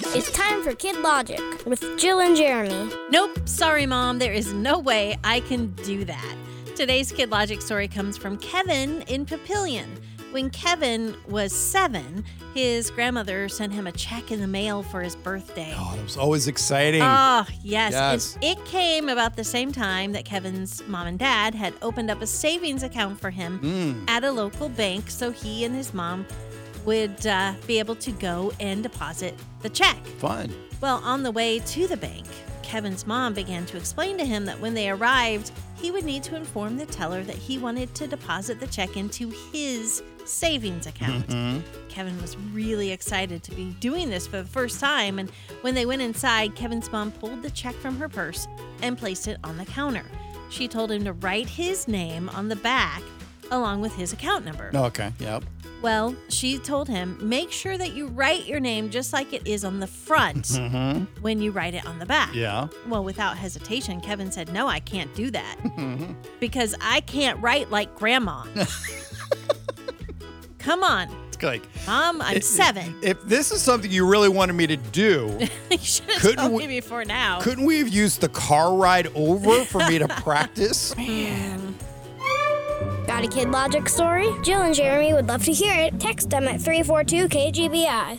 It's time for Kid Logic with Jill and Jeremy. Nope, sorry, Mom. There is no way I can do that. Today's Kid Logic story comes from Kevin in Papillion. When Kevin was 7, his grandmother sent him a check in the mail for his birthday. Oh, that was always exciting. Oh, yes. Yes. And it came about the same time that Kevin's mom and dad had opened up a savings account for him at a local bank so he and his mom would be able to go and deposit the check. Fun. Well, on the way to the bank, Kevin's mom began to explain to him that when they arrived, he would need to inform the teller that he wanted to deposit the check into his savings account. Kevin was really excited to be doing this for the first time, and when they went inside, Kevin's mom pulled the check from her purse and placed it on the counter. She told him to write his name on the back along with his account number. Okay, yep. Well, she told him, make sure that you write your name just like it is on the front when you write it on the back. Yeah. Well, without hesitation, Kevin said, no, I can't do that because I can't write like Grandma. Come on. It's like, Mom, I'm 7. if this is something you really wanted me to do, You should have Couldn't told we- me before now. couldn't we have used the car ride over for me to practice? Got a Kid Logic story? Jill and Jeremy would love to hear it. Text them at 342-KGBI.